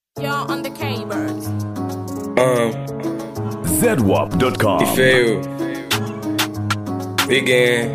You're on the K-Birds. ZWAP.com. Ifeo Begin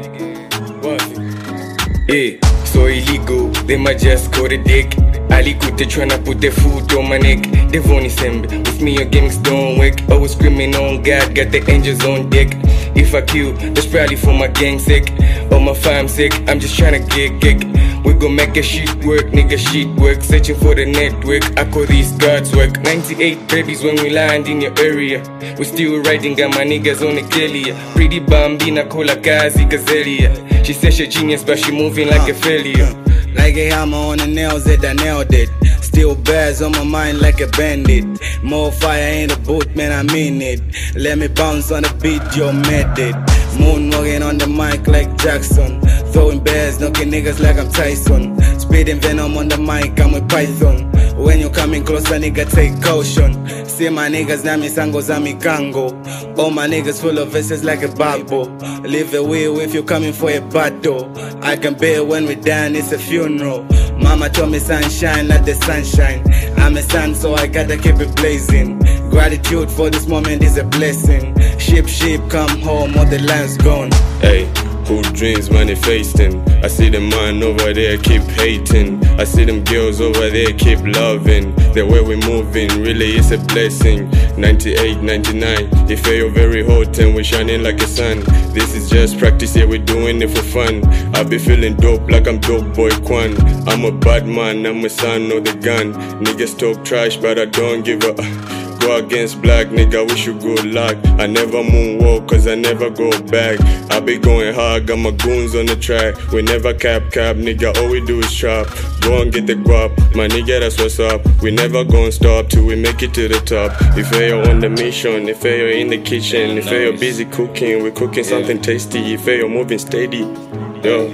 Yeah, so illegal, they might just call the dick. Ali Kute tryna put their foot on my neck. They've only send with me your gimmicks don't work. Always screaming on God, got the angels on deck. If I kill, that's probably for my gang sake or my fam sake. I'm just tryna get. We gon' make a shit work, nigga shit work. Searching for the network, I call these God's work. 98 babies when we land in your area. We still riding, got my niggas on the kelly. Pretty bambina, call her Kazi Gazelia. She says she genius, but she moving like a failure. Like a hammer on the nails that I nailed it. Still bears on my mind like a bandit. More fire in the boot, man, I mean it. Let me bounce on the beat, yo, made it. Moonwalking on the mic like Jackson. Throwing bears, knocking niggas like I'm Tyson. Spitting venom on the mic, I'm with Python. When you coming closer, nigga, take caution. See my niggas, nami sango zami kango. All my niggas full of verses like a Bible. Leave a wheel if you coming for a battle. I can bear when we done, it's a funeral. Mama told me sunshine, not the sunshine. I'm a son, so I gotta keep it blazing. Gratitude for this moment is a blessing. Sheep, come home, all the land's gone. Hey, who dreams manifesting? I see the man over there keep hating. I see them girls over there keep loving. The way we moving really is a blessing. 98, 99, if you're very hot and we're shining like a sun. This is just practice, yeah, we're doing it for fun. I be feeling dope like I'm Dope Boy Quan. I'm a bad man, I'm a son of the gun. Niggas talk trash but I don't give a go against black, nigga, wish you good luck. I never moonwalk cause I never go back. I be going hard, got my goons on the track. We never cap, nigga, all we do is trap. Go and get the guap, my nigga, that's what's up. We never gon' stop till we make it to the top. If you're on the mission, if you're in the kitchen, if you're busy cooking, we're cooking something tasty. If you're moving steady, yo.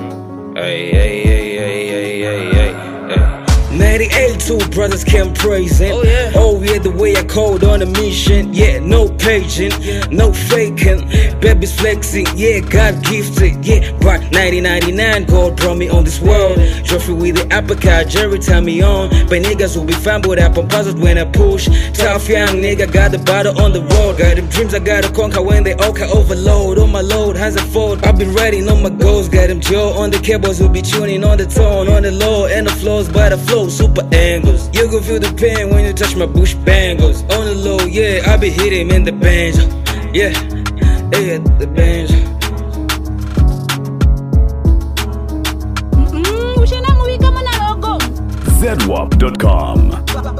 Hey. 98, two brothers came praising. Oh yeah, the way I called on a mission. Yeah, no paging, no faking. Baby's flexing, yeah, God gifted. Yeah, but 1999, God brought me on this world. Trophy with the uppercut, Jerry turn me on. But niggas will be fumbled up and puzzled when I push. Tough young nigga, got the battle on the road. Got them dreams I gotta conquer when they all can overload. On my load, hands are fold. I've been writing on my goals. Got them Joe on the cables, will be tuning on the tone, on the low and the flows by the flow. Super angles, you can feel the pain when you touch my bush bangles. On the low, yeah, I be hitting in the banjo. Yeah, the banjo. We should not move, come on, ZWAP.com.